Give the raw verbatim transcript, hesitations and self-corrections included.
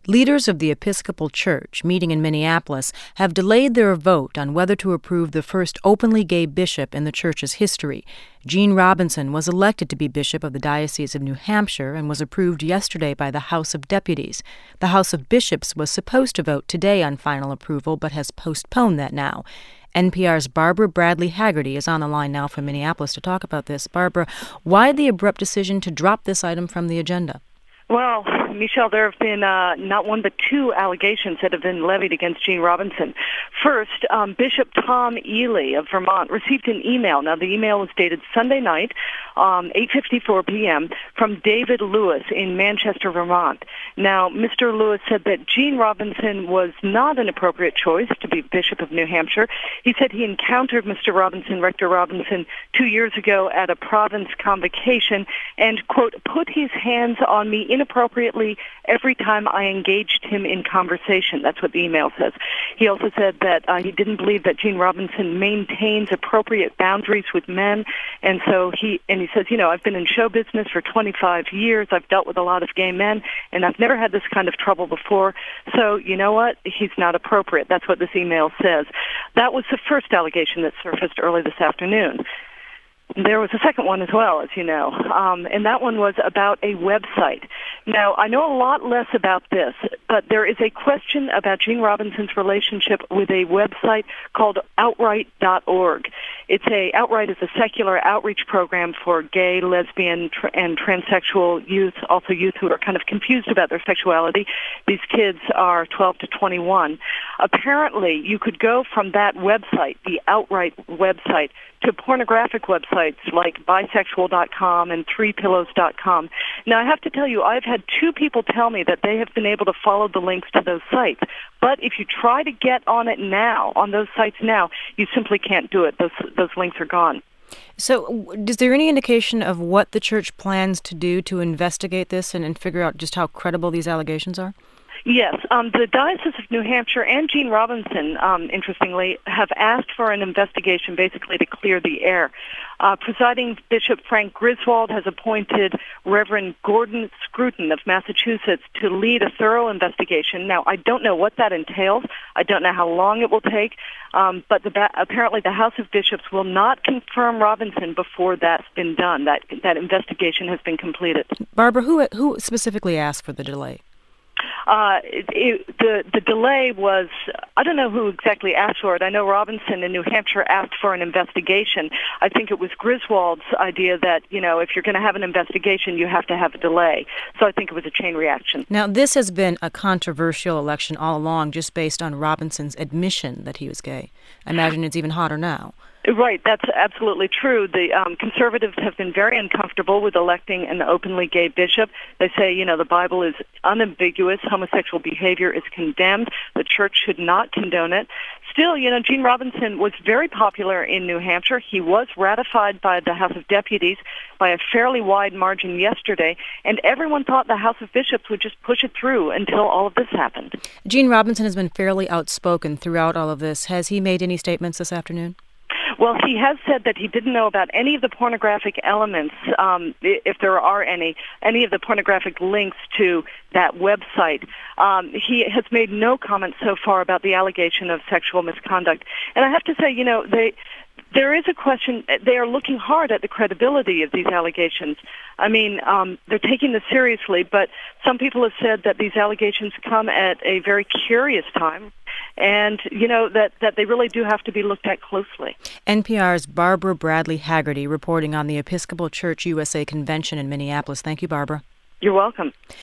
Leaders of the Episcopal Church, meeting in Minneapolis, have delayed their vote on whether to approve the first openly gay bishop in the church's history. Gene Robinson was elected to be bishop of the Diocese of New Hampshire and was approved yesterday by the House of Deputies. The House of Bishops was supposed to vote today on final approval, but has postponed that now. N P R's Barbara Bradley Haggerty is on the line now from Minneapolis to talk about this. Barbara, why the abrupt decision to drop this item from the agenda? Well, Michelle, there have been uh, not one but two allegations that have been levied against Gene Robinson. First, um, Bishop Tom Ely of Vermont received an email. Now, the email was dated Sunday night, um, eight fifty-four p.m., from David Lewis in Manchester, Vermont. Now, Mister Lewis said that Gene Robinson was not an appropriate choice to be Bishop of New Hampshire. He said he encountered Mister Robinson, Rector Robinson, two years ago at a province convocation and, quote, put his hands on me inappropriately every time I engaged him in conversation. That's what the email says. He also said that uh, he didn't believe that Gene Robinson maintains appropriate boundaries with men, and so he and he says, you know, I've been in show business for twenty-five years. I've dealt with a lot of gay men, and I've never had this kind of trouble before. So, you know what? He's not appropriate. That's what this email says. That was the first allegation that surfaced early this afternoon. There was a second one as well, as you know, um, and that one was about a website. Now, I know a lot less about this, but there is a question about Gene Robinson's relationship with a website called outright dot org. It's a Outright is a secular outreach program for gay, lesbian, tr- and transsexual youth, also youth who are kind of confused about their sexuality. These kids are twelve to twenty-one. Apparently, you could go from that website, the Outright website, to pornographic websites like bisexual dot com and three pillows dot com. Now, I have to tell you, I've had two people tell me that they have been able to follow the links to those sites. But if you try to get on it now, on those sites now, you simply can't do it. Those those links are gone. So is there any indication of what the church plans to do to investigate this and, and figure out just how credible these allegations are? Yes, um, the Diocese of New Hampshire and Gene Robinson, um, interestingly, have asked for an investigation basically to clear the air. Uh, presiding Bishop Frank Griswold has appointed Reverend Gordon Scruton of Massachusetts to lead a thorough investigation. Now, I don't know what that entails. I don't know how long it will take, um, but the ba- apparently the House of Bishops will not confirm Robinson before that's been done, that, that investigation has been completed. Barbara, who, who specifically asked for the delay? Uh, it, it, the the delay was, I don't know who exactly asked for it. I know Robinson in New Hampshire asked for an investigation. I think it was Griswold's idea that, you know, if you're going to have an investigation, you have to have a delay. So I think it was a chain reaction. Now, this has been a controversial election all along, just based on Robinson's admission that he was gay. I imagine it's even hotter now. Right, that's absolutely true. The um, conservatives have been very uncomfortable with electing an openly gay bishop. They say, you know, the Bible is unambiguous. Homosexual behavior is condemned. The church should not condone it. Still, you know, Gene Robinson was very popular in New Hampshire. He was ratified by the House of Deputies by a fairly wide margin yesterday, and everyone thought the House of Bishops would just push it through until all of this happened. Gene Robinson has been fairly outspoken throughout all of this. Has he made any statements this afternoon? Well, he has said that he didn't know about any of the pornographic elements, um, if there are any, any of the pornographic links to that website. Um, he has made no comment so far about the allegation of sexual misconduct. And I have to say, you know, they... There is a question. They are looking hard at the credibility of these allegations. I mean, um, they're taking this seriously, but some people have said that these allegations come at a very curious time, and, you know, that, that they really do have to be looked at closely. N P R's Barbara Bradley Haggerty reporting on the Episcopal Church U S A Convention in Minneapolis. Thank you, Barbara. You're welcome.